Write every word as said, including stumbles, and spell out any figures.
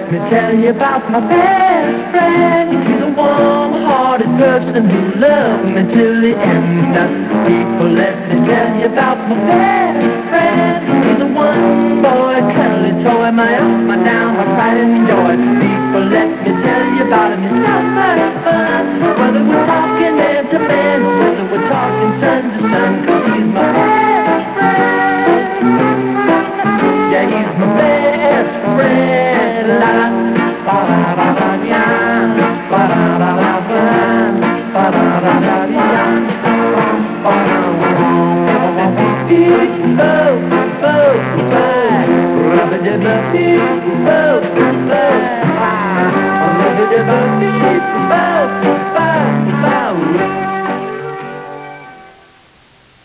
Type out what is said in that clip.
me tell you about my best friend. He's a warm-hearted person who loved me till the end. People, let me tell you about my best friend. He's a one-boy cuddly toy, my up, my down, my pride and joy. People, let me tell you about him. It's not much fun, whether we're talking man to man or whether we're talking son to son, 'cause he's my best friend. Yeah, he's my best friend. La la, ba da da da ya, ba da da da ba, ba da da da ya, ba da da da. Oh, oh, bye. Rub-a-dub-a-doo.